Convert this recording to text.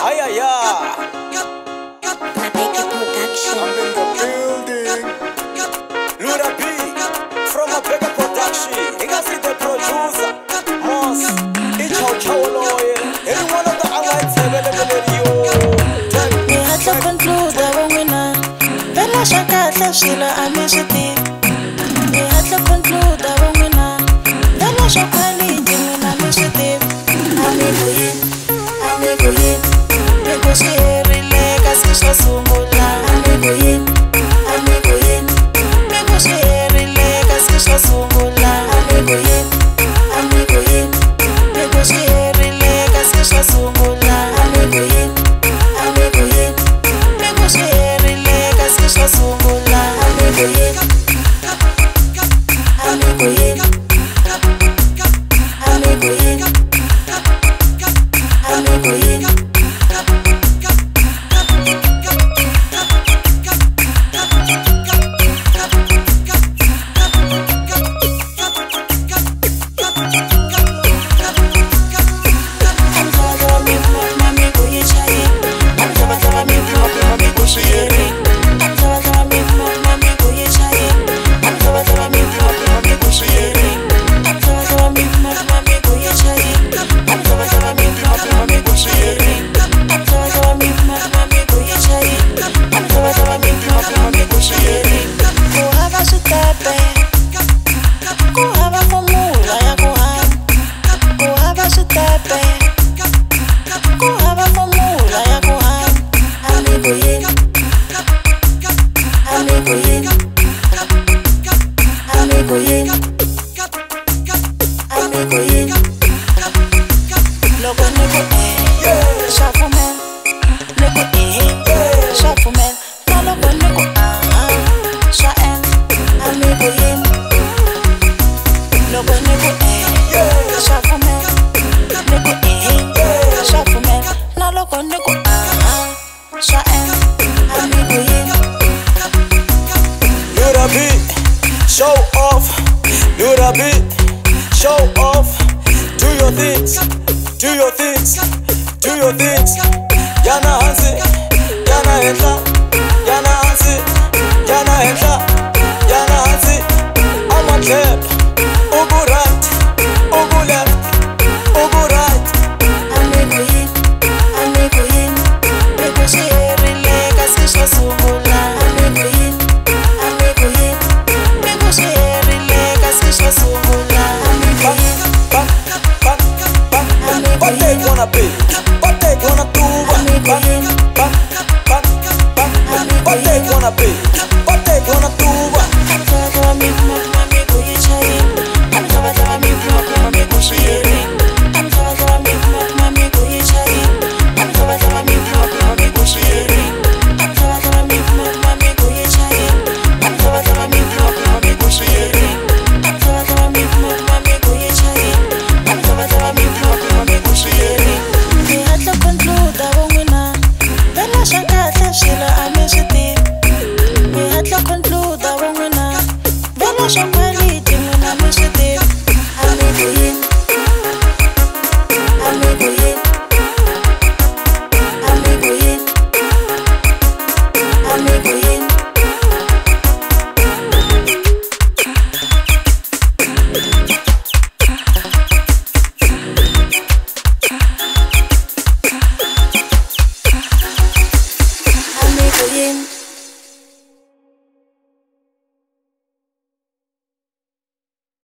Ay, ay, ay. Mabeke Production. I'm in the building. Luda B from Mabeke Production. You can see the producer, Moss. It's how Chawoloye. Anyone of the Angai Tebele. We had to conclude that when we know Bella Shaka Shila Amishiti. We had to conclude that when we know Bella Shaka Leading Amishiti. Amigo yin, Nego Sherry Legacy Shasumula. Amigo yin, Nego Sherry Legacy Shasumula. Amigo yin, Nego Sherry Legacy Shasumula. Amigo yin, Nego Sherry Legacy Shasumula. Amigo yin, Amigo yin, Show off, Luda B, show off. Do your things, do your things, do your things. Yana Hansi, Yana Hendla, Yana Hansi, Yana Hendla, Yana Hansi. I'm a clap.